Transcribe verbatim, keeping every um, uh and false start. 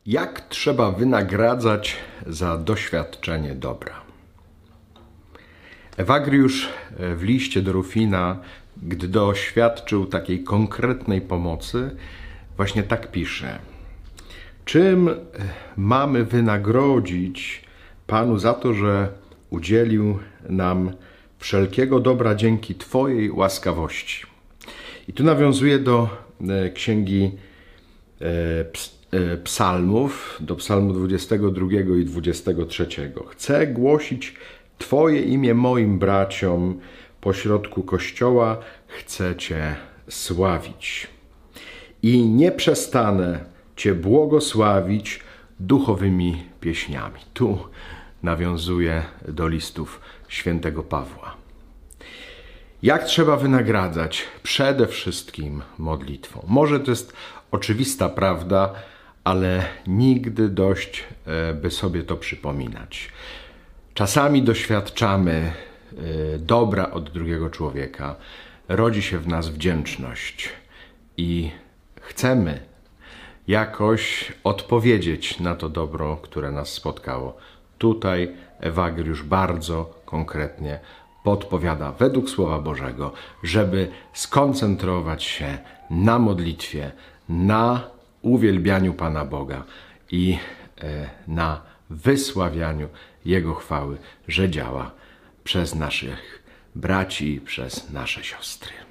Jak trzeba wynagradzać za doświadczenie dobra? Ewagriusz w liście do Rufina, gdy doświadczył takiej konkretnej pomocy, właśnie tak pisze. Czym mamy wynagrodzić Panu za to, że udzielił nam wszelkiego dobra dzięki Twojej łaskawości? I tu nawiązuje do księgi Psalmów, do psalmu dwudziestego drugiego i dwudziestego trzeciego. Chcę głosić Twoje imię moim braciom, pośrodku Kościoła chcę Cię sławić. I nie przestanę Cię błogosławić duchowymi pieśniami. Tu nawiązuje do listów świętego Pawła. Jak trzeba wynagradzać? Przede wszystkim modlitwą. Może to jest oczywista prawda, ale nigdy dość, by sobie to przypominać. Czasami doświadczamy dobra od drugiego człowieka, rodzi się w nas wdzięczność i chcemy jakoś odpowiedzieć na to dobro, które nas spotkało. Tutaj Ewagriusz bardzo konkretnie podpowiada według Słowa Bożego, żeby skoncentrować się na modlitwie, na uwielbianiu Pana Boga i na wysławianiu Jego chwały, że działa przez naszych braci i przez nasze siostry.